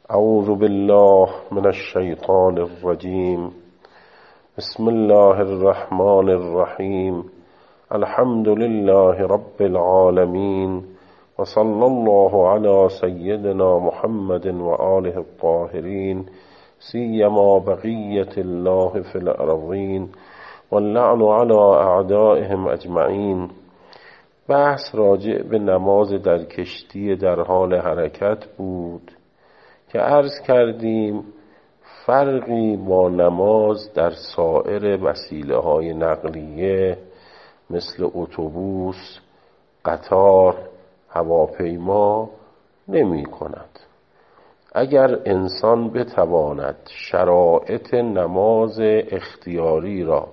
اعوذ بالله من الشیطان الرجیم. بسم الله الرحمن الرحیم. الحمد لله رب العالمین و صلی الله علی سیدنا محمد و آله الطاهرین سیما بقیة الله فی الارضین واللعن علی اعدائهم اجمعین. بحث راجع به نماز در کشتی در حال حرکت بود که عرض کردیم فرقی با نماز در سایر وسیله‌های نقلیه مثل اتوبوس، قطار، هواپیما نمی کند. اگر انسان بتواند شرایط نماز اختیاری را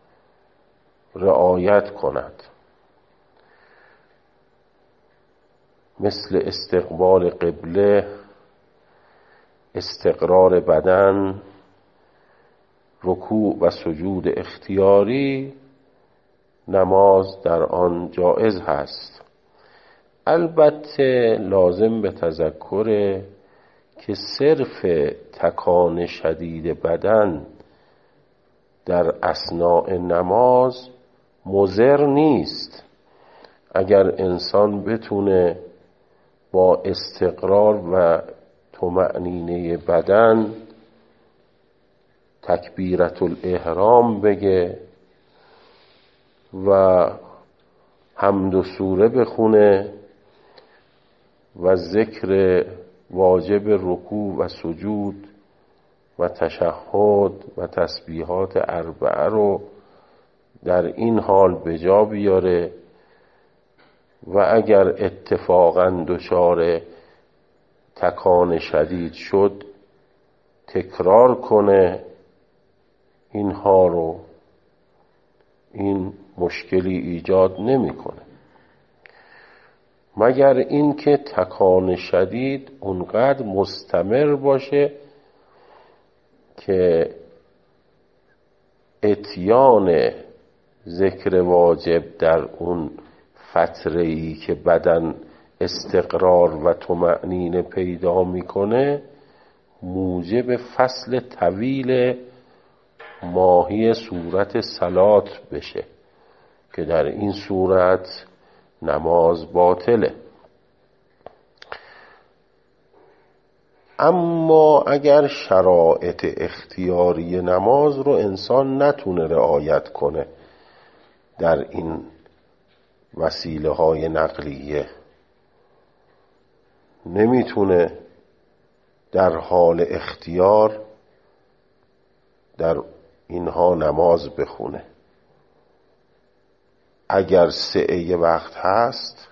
رعایت کند، مثل استقبال قبله، استقرار بدن، رکوع و سجود اختیاری، نماز در آن جایز هست. البته لازم به تذکر که صرف تکان شدید بدن در اثناء نماز مضر نیست. اگر انسان بتونه با استقرار و طمأنینه بدن تکبیرة الاحرام بگه و حمد و سوره بخونه و ذکر واجب رکوع و سجود و تشهد و تسبیحات اربعه رو در این حال به جا بیاره و اگر اتفاقاً دچار تکان شدید شد تکرار کنه اینها رو، این مشکلی ایجاد نمیکنه، مگر اینکه تکان شدید اونقدر مستمر باشه که اتیان ذکر واجب در اون فتره‌ای که بدن استقرار و طمأنینه پیدا میکنه موجب فصل طویل ماهی صورت صلات بشه که در این صورت نماز باطله. اما اگر شرایط اختیاری نماز رو انسان نتونه رعایت کنه در این وسیله های نقلیه، نمیتونه در حال اختیار در اینها نماز بخونه، اگر سعی وقت هست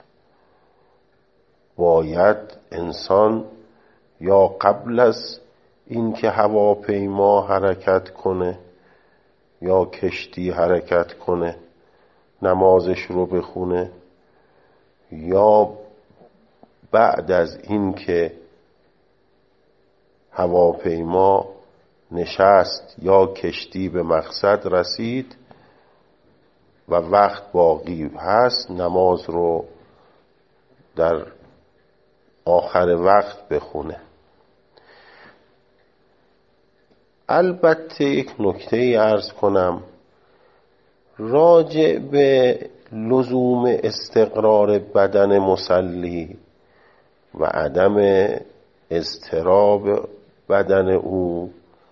باید انسان یا قبل از اینکه هواپیما حرکت کنه یا کشتی حرکت کنه نمازش رو بخونه، یا بعد از اینکه هواپیما نشست یا کشتی به مقصد رسید و وقت باقی هست نماز رو در آخر وقت بخونه. البته یک نکته عرض کنم راجع به لزوم استقرار بدن مصلی و عدم اضطراب بدن او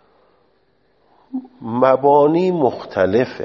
مبانی مختلفه.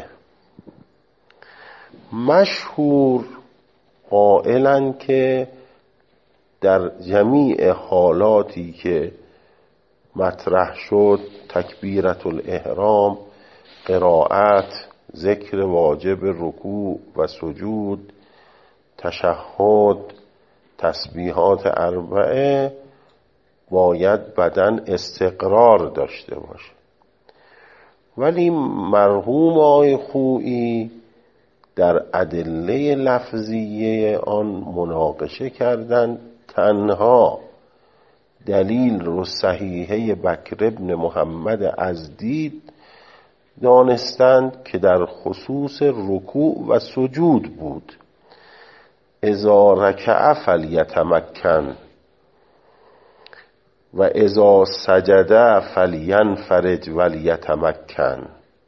مشهور قائلن که در جمیع حالاتی که مطرح شد تکبیرة الاحرام، قرائت، ذکر واجب رکوع و سجود، تشهد، تسبیحات اربعه، باید بدن استقرار داشته باشه. ولی مرحوم آقای خویی در ادله لفظیه آن مناقشه کردند. تنها دلیل رو صحیحه بکر ابن محمد ازدی دانستند که در خصوص رکوع و سجود بود. اذا رکع فلیتمکن و اذا سجد فلینفرج ولیتمکن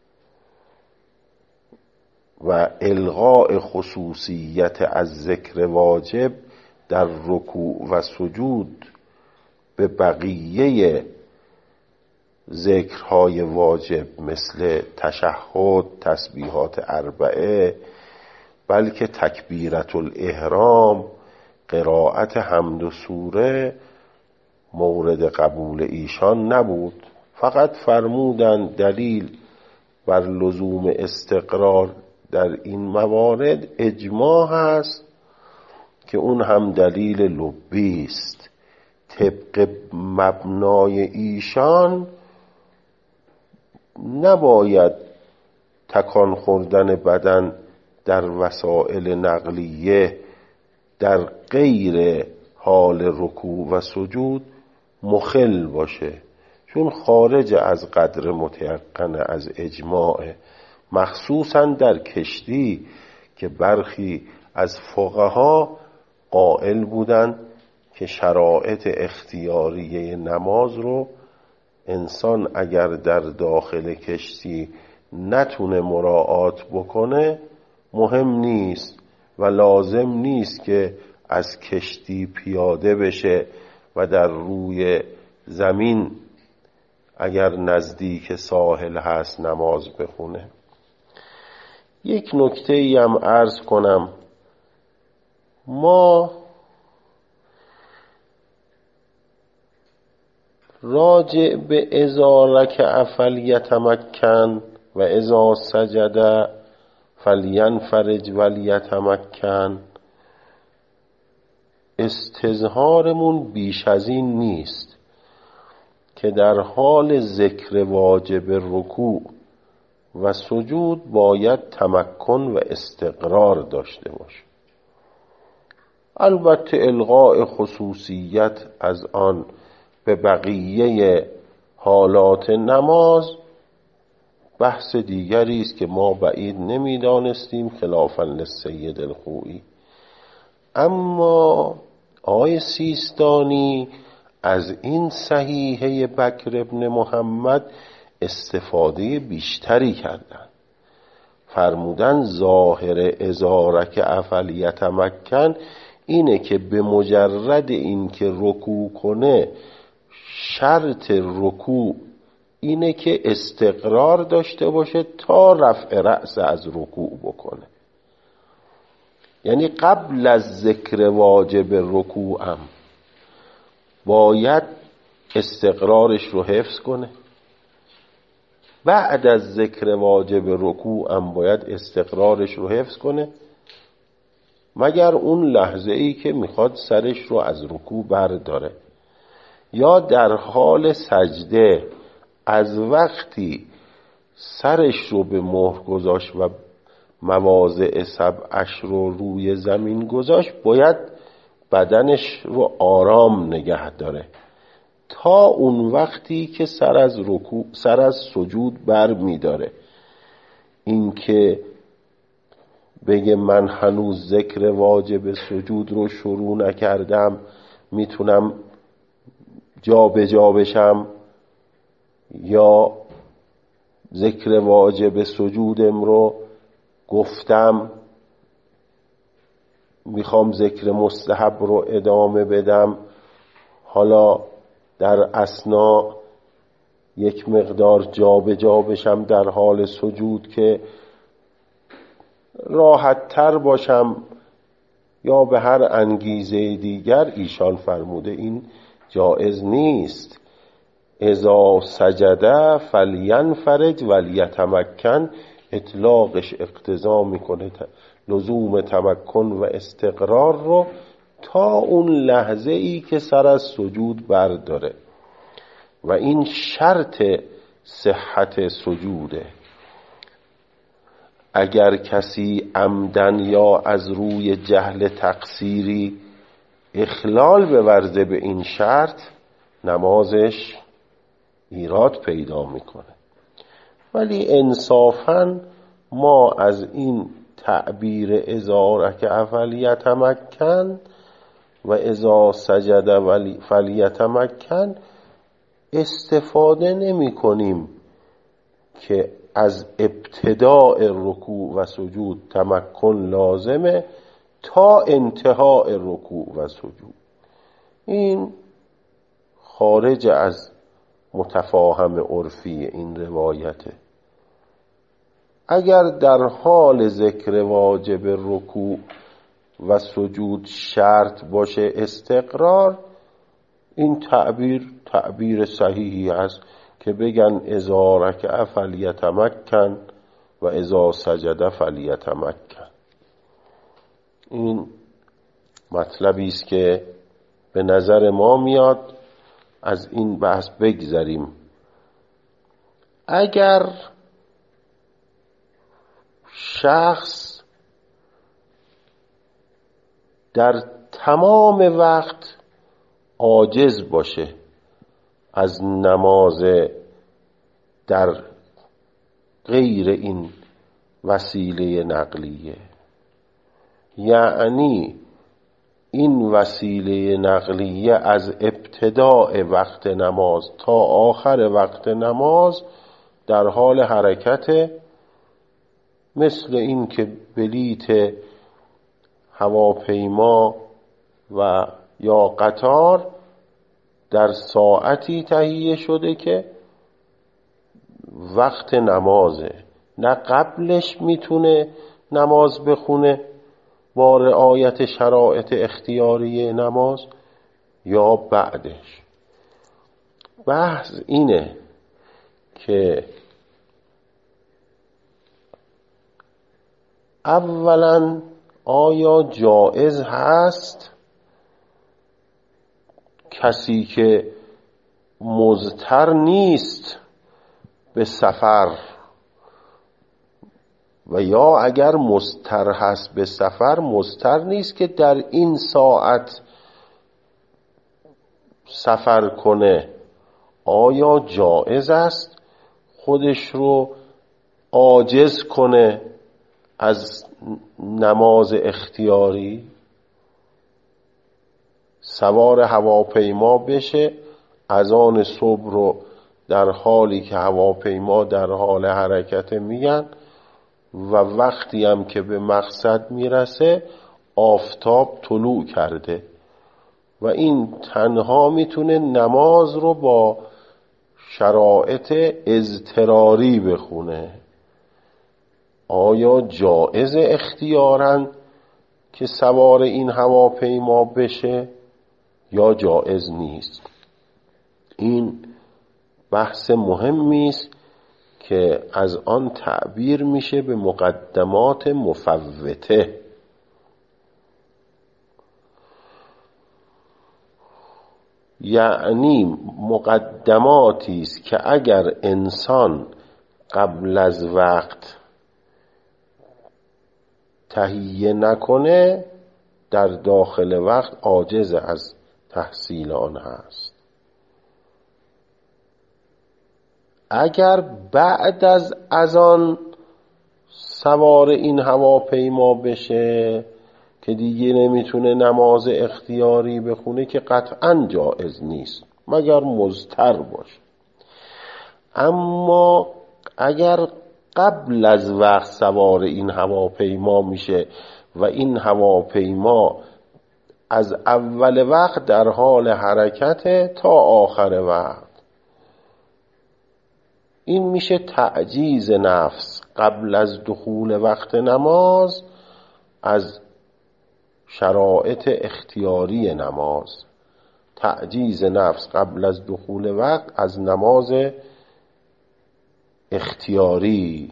و الغاء خصوصیت از ذکر واجب در رکوع و سجود به بقیه ذکرهای واجب مثل تشهد، تسبیحات اربعه، بلکه تکبیرت الاحرام، قرائت حمد و سوره مورد قبول ایشان نبود. فقط فرمودند دلیل بر لزوم استقرار در این موارد اجماع هست که اون هم دلیل لبی است. طبق مبنای ایشان نباید تکان خوردن بدن در وسایل نقلیه در غیر حال رکوع و سجود مخل باشه، چون خارج از قدر متیقن از اجماع، مخصوصا در کشتی که برخی از فقها قائل بودند که شرایط اختیاریه نماز رو انسان اگر در داخل کشتی نتونه مراعات بکنه مهم نیست و لازم نیست که از کشتی پیاده بشه و در روی زمین اگر نزدیک ساحل هست نماز بخونه. یک نکته ای هم عرض کنم، ما راجع به اذا رکع فلیتمکن و اذا سجد فلینفرج ولیتمکن استظهارمون بیش از این نیست که در حال ذکر واجب رکوع و سجود باید تمکن و استقرار داشته باشه. البته الغاء خصوصیت از آن به بقیه حالات نماز بحث دیگری است که ما بعید نمی‌دانستیم خلافاً للسید الخوئی. اما آقای سیستانی از این صحیحه بکر ابن محمد استفاده بیشتری کردند. فرمودن ظاهر اذا رکع فلیتمکن اینه که به مجرد این که رکوع کنه، شرط رکوع اینه که استقرار داشته باشه تا رفع رأس از رکوع بکنه. یعنی قبل از ذکر واجب رکوع هم باید استقرارش رو حفظ کنه، بعد از ذکر واجب رکوع هم باید استقرارش رو حفظ کنه، مگر اون لحظه ای که میخواد سرش رو از رکوع برداره، یا در حال سجده از وقتی سرش رو به مهر گذاشت و مواضع سبعش رو روی زمین گذاشت باید بدنش رو آرام نگه داره تا اون وقتی که سر از سجود بر می داره. این که بگه من هنوز ذکر واجب سجود رو شروع نکردم، میتونم جا به جا بشم، یا ذکر واجب سجودم رو گفتم میخوام ذکر مستحب رو ادامه بدم، حالا در اثنا یک مقدار جا به جا بشم در حال سجود که راحت تر باشم، یا به هر انگیزه دیگر، ایشان فرموده این جایز نیست. اذا سجد فلینفرج ولیتمکن اطلاقش اقتضا میکنه لزوم تمکن و استقرار رو تا اون لحظه ای که سر از سجود برداره و این شرط صحت سجوده. اگر کسی عمدن یا از روی جهل تقصیری اخلال بورزه به این شرط، نمازش ایراد پیدا میکنه. ولی انصافاً ما از این تعبیر اذا رکع فلیتمکن و اذا سجد فلیتمکن استفاده نمی کنیم که از ابتداء رکوع و سجود تمکن لازمه تا انتهای رکوع و سجود. این خارج از متفاهم عرفی این روایته. اگر در حال ذکر واجب رکوع و سجود شرط باشه استقرار، این تعبیر صحیحی است که بگن اذا رکع فلیتمکن و اذا سجد فلیتمکن. این مطلبی است که به نظر ما میاد. از این بحث بگذریم. اگر شخص در تمام وقت عاجز باشه از نماز در غیر این وسیله نقلیه، یعنی این وسیله نقلیه از ابتداء وقت نماز تا آخر وقت نماز در حال حرکت، مثل این که بلیت هواپیما و یا قطار در ساعتی تهیه شده که وقت نمازه، نه قبلش میتونه نماز بخونه با رعایت شرایط اختیاری نماز یا بعدش. بحث اینه که اولا آیا جایز هست کسی که مضطر نیست به سفر و یا اگر مضطر هست به سفر، مضطر نیست که در این ساعت سفر کنه، آیا جایز است خودش رو عاجز کنه از نماز اختیاری؟ سوار هواپیما بشه، اذان صبح رو در حالی که هواپیما در حال حرکت میگن و وقتی هم که به مقصد میرسه آفتاب طلوع کرده و این تنها میتونه نماز رو با شرایط اضطراری بخونه. آیا جایز اختیاراً که سوار این هواپیما بشه یا جایز نیست؟ این بحث مهمی است که از آن تعبیر میشه به مقدمات مفوته. یعنی مقدماتی است که اگر انسان قبل از وقت تهیه نکنه در داخل وقت عاجز از تحصیل آن هست. اگر بعد از اذان سوار این هواپیما بشه که دیگه نمیتونه نماز اختیاری بخونه که قطعاً جایز نیست مگر مضطر باشه. اما اگر قبل از وقت سوار این هواپیما میشه و این هواپیما از اول وقت در حال حرکت تا آخر وقت، این میشه تعجیز نفس قبل از دخول وقت نماز از شرایط اختیاری نماز. تعجیز نفس قبل از دخول وقت از نماز اختیاری.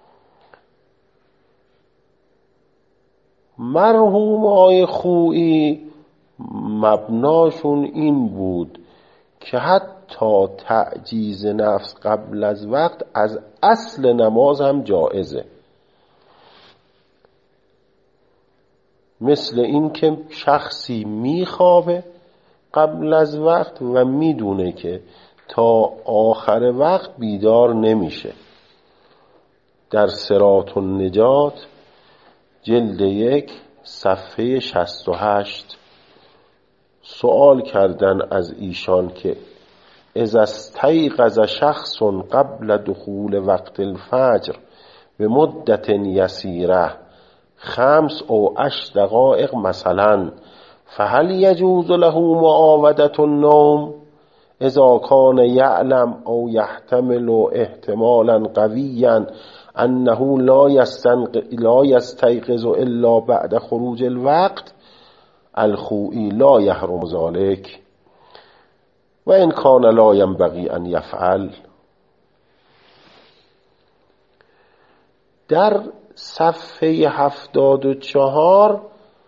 مرحوم آقای خویی مبناشون این بود که حتی تعجیز نفس قبل از وقت از اصل نماز هم جایزه، مثل این که شخصی میخوابه قبل از وقت و میدونه که تا آخر وقت بیدار نمیشه. در صراط النجات جلد 1 صفحه 68 سوال کردن از ایشان که اذا استيقظ شخص قبل دخول وقت الفجر به مدت یسیره 5 أو 8 دقائق مثلا فهل يجوز له معاودة النوم اذا كان يعلم او يحتمل احتمالا قويا انه لا يستيقظ الا بعد خروج الوقت؟ الخوئی لا يحرم ذلك و ان كان لا ينبغي ان يفعل. در صفحه 74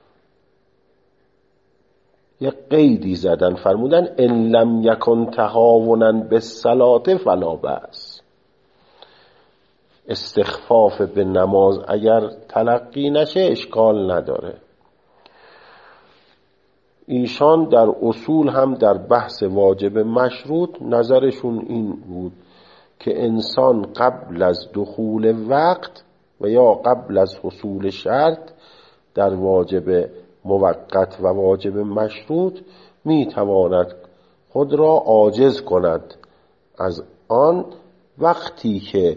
یک قیدی زدن، فرمودن ان لم یکن تهاونا بالصلاة فلا بأس. استخفاف به نماز اگر تلقی نشه اشکال نداره. ایشان در اصول هم در بحث واجب مشروط نظرشون این بود که انسان قبل از دخول وقت و یا قبل از حصول شرط در واجب موقت و واجب مشروط میتواند خود را عاجز کند از آن. وقتی که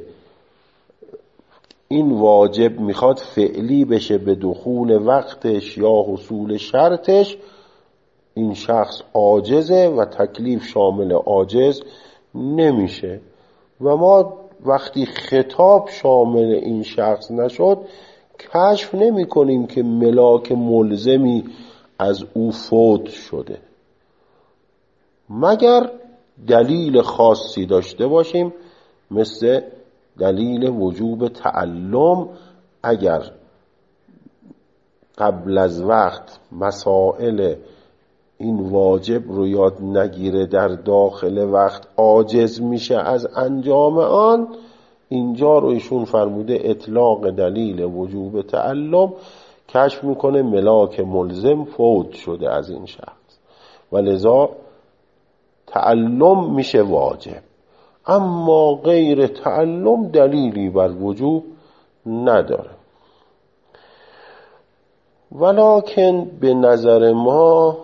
این واجب میخواد فعلی بشه به دخول وقتش یا حصول شرطش، این شخص عاجزه و تکلیف شامل عاجز نمیشه و ما وقتی خطاب شامل این شخص نشد کشف نمی کنیم که ملاک ملزمی از او فوت شده، مگر دلیل خاصی داشته باشیم مثل دلیل وجوب تعلم. اگر قبل از وقت مسائل این واجب رو یاد نگیره در داخل وقت عاجز میشه از انجام آن، اینجا رو ایشون فرموده اطلاق دلیل وجوب تعلم کشف میکنه ملاک ملزم فوت شده از این شخص و لذا تعلم میشه واجب، اما غیر تعلم دلیلی بر وجوب نداره. ولکن به نظر ما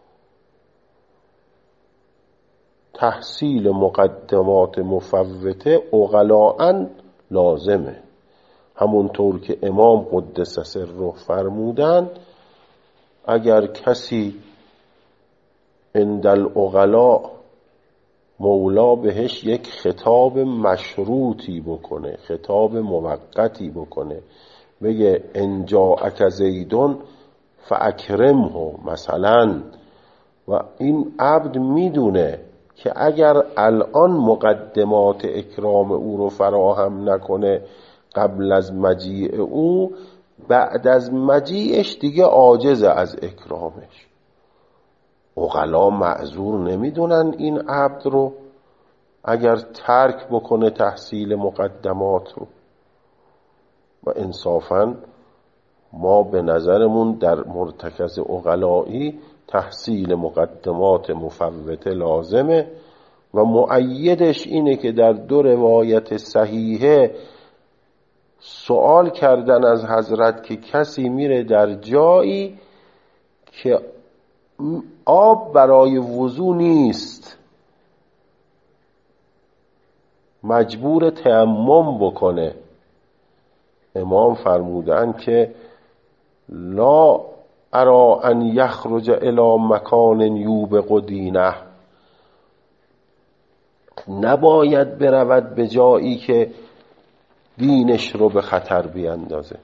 تحصیل مقدمات مفوته عقلاً لازمه، همونطور که امام قدس سره فرمودن اگر کسی عند العقلاء مولا بهش یک خطاب مشروطی بکنه، خطاب موقتی بکنه، بگه ان جاءک زیدون فاکرمه مثلا، و این عبد میدونه که اگر الان مقدمات اکرام او رو فراهم نکنه قبل از مجیء او، بعد از مجیعش دیگه عاجز از اکرامش. عقلا معذور نمیدونن این عبد رو اگر ترک بکنه تحصیل مقدمات رو. و انصافاً ما به نظرمون در مرتکز عقلایی تحصیل مقدمات مفوته لازمه و مؤیدش اینه که در 2 روایت صحیحه سوال کردن از حضرت که کسی میره در جایی که آب برای وضو نیست، مجبور تیمم بکنه، امام فرمودن که لا ارا ان یخرج الی مکان یوبق دینه، نباید برود به جایی که دینش رو به خطر بیندازه.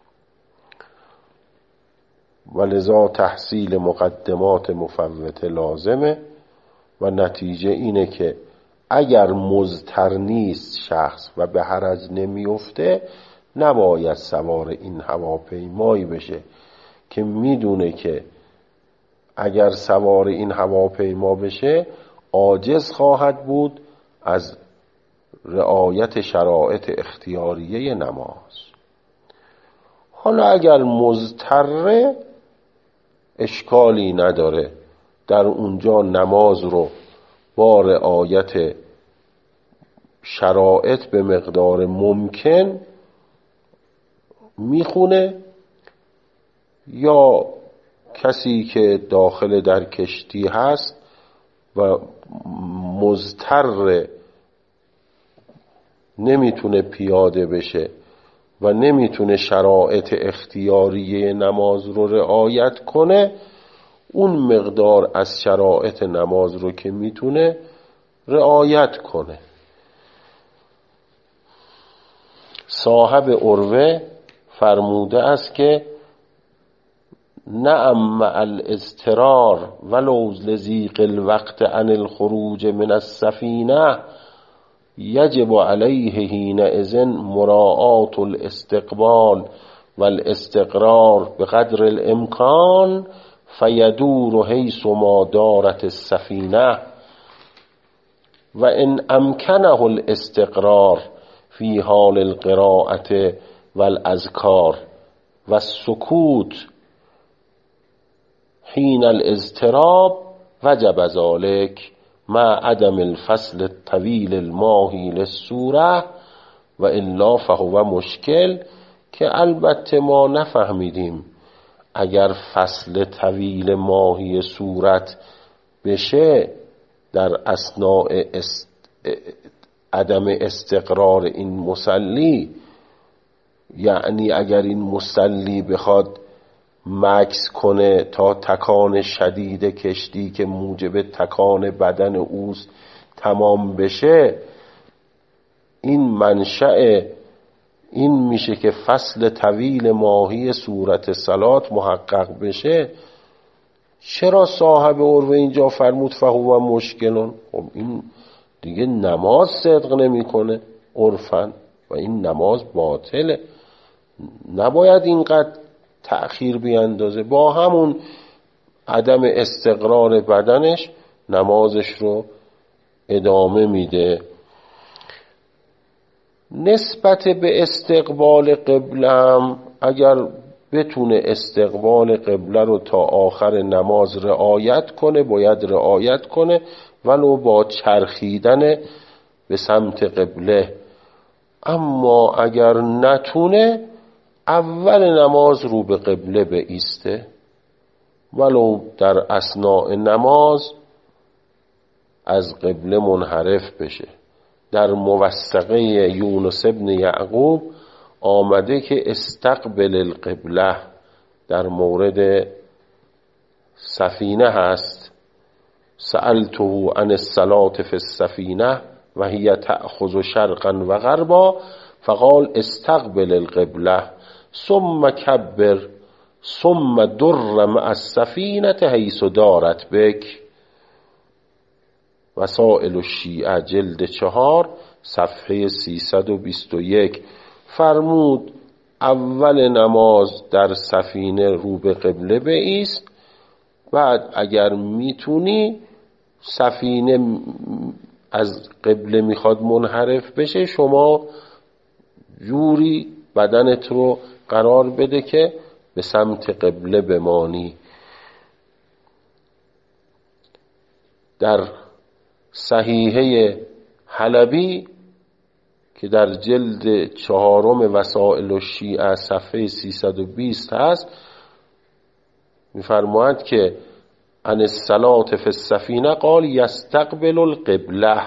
ولذا تحصیل مقدمات مفوته لازمه و نتیجه اینه که اگر مضطر نیست شخص و به حرج نمیفته نباید سوار این هواپیمایی بشه که میدونه که اگر سوار این هواپیما بشه عاجز خواهد بود از رعایت شرایط اختیاریه نماز. حالا اگر مضطره اشکالی نداره، در اونجا نماز رو با رعایت شرایط به مقدار ممکن میخونه، یا کسی که داخل در کشتی هست و مضطر نمیتونه پیاده بشه و نمیتونه شرایط اختیاریه نماز رو رعایت کنه، اون مقدار از شرایط نماز رو که میتونه رعایت کنه. صاحب عروه فرموده است که نعم مع الاضطرار ولو لضیق الوقت عن الخروج من السفینه یجب علیه حینئذ مراعاة الاستقبال والاستقرار بقدر الامکان فیدور حیث ما دارت السفینه و ان امکنه الاستقرار فی حال القراءة والاذکار والسکوت حین الاضطراب وجب ذلك مع عدم الفصل الطویل الماهی للسوره و الا فهو مشکل، که البته ما نفهمیدیم اگر فصل طویل ماهی صورت بشه در اثناء عدم استقرار این مصلی، یعنی اگر این مصلی بخواد مکث کنه تا تکان شدید کشتی که موجب تکان بدن اوست تمام بشه، این منشأ این میشه که فصل طویل ماهی صورت صلات محقق بشه. چرا صاحب عروه اینجا فرمود فهو مشکلون؟ خب این دیگه نماز صدق نمیکنه عرفاً و این نماز باطله، نباید اینقدر تأخیر بیاندازه، با همون عدم استقرار بدنش نمازش رو ادامه میده. نسبت به استقبال قبله هم اگر بتونه استقبال قبله رو تا آخر نماز رعایت کنه باید رعایت کنه، ولو با چرخیدن به سمت قبله. اما اگر نتونه اول نماز رو به قبله بایسته، ولو در اثناء نماز از قبله منحرف بشه. در موثقه یونس ابن یعقوب آمده که استقبل القبله در مورد سفینه هست، سألته عن الصلاة فی السفینه و هی تأخذ شرقا و غربا فقال استقبل القبله ثم کبر ثم در مع السفینه حیث دارت بک. وسائل الشیعه جلد 4 صفحه 321 فرمود اول نماز در سفینه رو به قبله بایست، بعد اگر میتونی سفینه از قبله میخواد منحرف بشه شما جوری بدنت رو قرار بده که به سمت قبله بمانی. در صحیحه حلبی که در جلد 4 وسائل الشیعه صفحه 320 هست میفرماید که عن الصلاة فی السفینه قال یستقبل القبله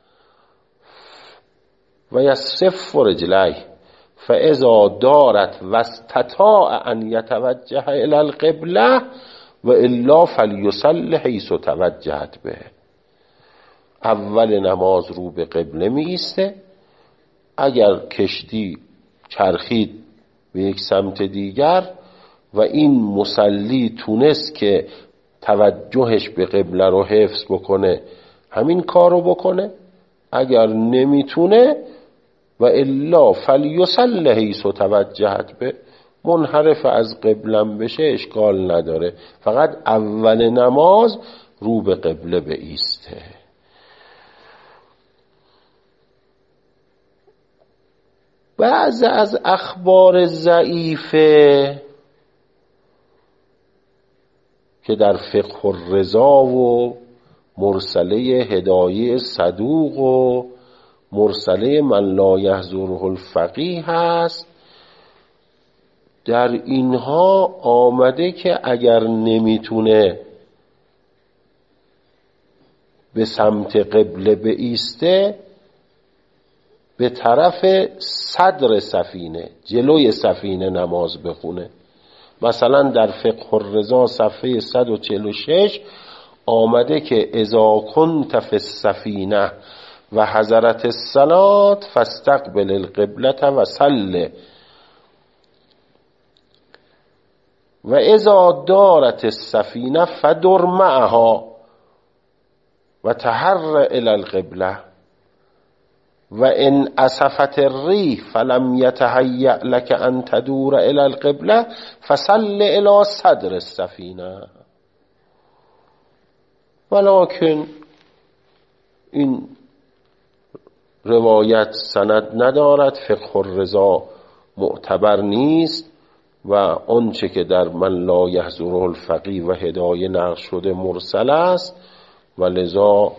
و یصف رجلیه فاذا دارت واستطاع ان یتوجه الی القبله و الا فلیصلی حیث توجهت به. اول نماز رو به قبله می ایسته، اگر کشتی چرخید به یک سمت دیگر و این مصلی تونست که توجهش به قبله رو حفظ بکنه همین کار رو بکنه، اگر نمیتونه و الا فلیصلی حیث توجهت به، منحرف از قبلم بشه اشکال نداره، فقط اول نماز رو به قبله بایسته. بعض از اخبار ضعیفه که در فقه الرضا و مرسله هدایه صدوق و مرسله من لا یحضره الفقیه هست، در اینها آمده که اگر نمیتونه به سمت قبله بایسته، به طرف صدر سفینه، جلوی سفینه نماز بخونه. مثلا در فقه الرضا صفحه 146 آمده که اذا کنت فی السفینه و حضرت الصلاة فاستقبل القبلة و صل، و اذا دارت السفینه فدر معها و تحر الی القبله و ان اسفت الریح فلم یتهیأ لك ان تدور الی القبله فصل الی صدر السفینه. ولکن این روایت سند ندارد، فقه الرضا معتبر نیست و آنچه که در من لا یحضره الفقیه و هدایه نقل شده مرسل است، و لذا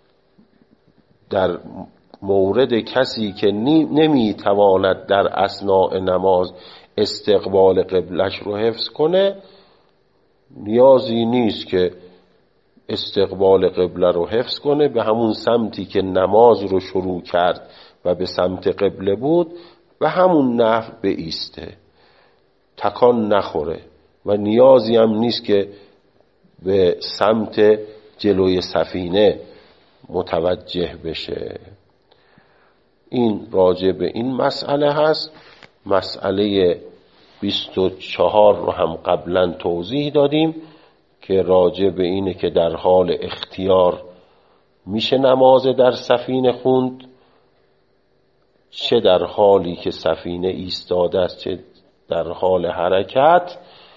در مورد کسی که نمیتواند در اثناء نماز استقبال قبلش رو حفظ کنه، نیازی نیست که استقبال قبله رو حفظ کنه، به همون سمتی که نماز رو شروع کرد و به سمت قبله بود و همون نحو بایسته، تکان نخوره و نیازی هم نیست که به سمت جلوی سفینه متوجه بشه. این راجع به این مسئله هست. مسئله 24 رو هم قبلا توضیح دادیم که راجع به اینه که در حال اختیار میشه نماز در سفینه خوند، چه در حالی که سفینه ایستاده است چه در حال حرکت،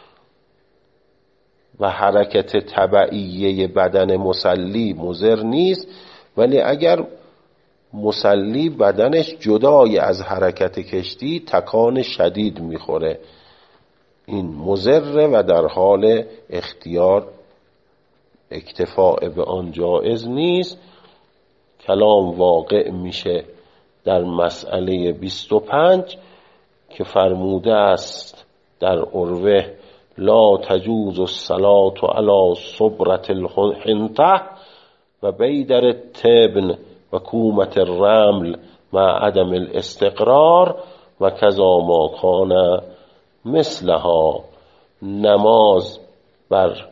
و حرکت تبعیه بدن مصلی مضر نیست، ولی اگر مصلی بدنش جدای از حرکت کشتی تکان شدید میخوره، این مضر و در حال اختیار اکتفاء به آن جائز نیست. کلام واقع میشه در مسئله 25 که فرموده است در عروه لا تجوز الصلاة علی صبرة الحنطة و بیدر التبن و کومة الرمل مع عدم الاستقرار و کذا ما کان مثلها. نماز بر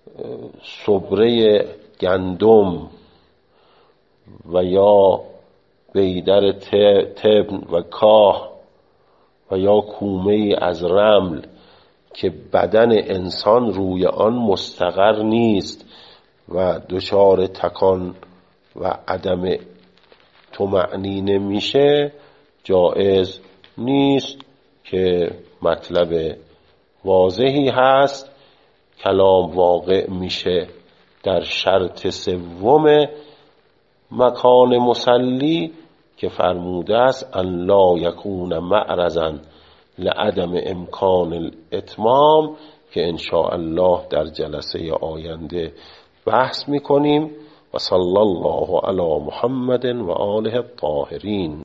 صبره گندم و یا بیدر تبن و کاه و یا کومه از رمل که بدن انسان روی آن مستقر نیست و دچار تکان و عدم طمأنینه میشه، جایز نیست، که مطلب واضحی هست. کلام واقع میشه در شرط سوم مکان مصلی که فرموده است ان لا یکون معرضا لعدم امکان الاتمام، که ان شاء الله در جلسه آینده بحث میکنیم. و صلی الله علی محمد و آله الطاهرین.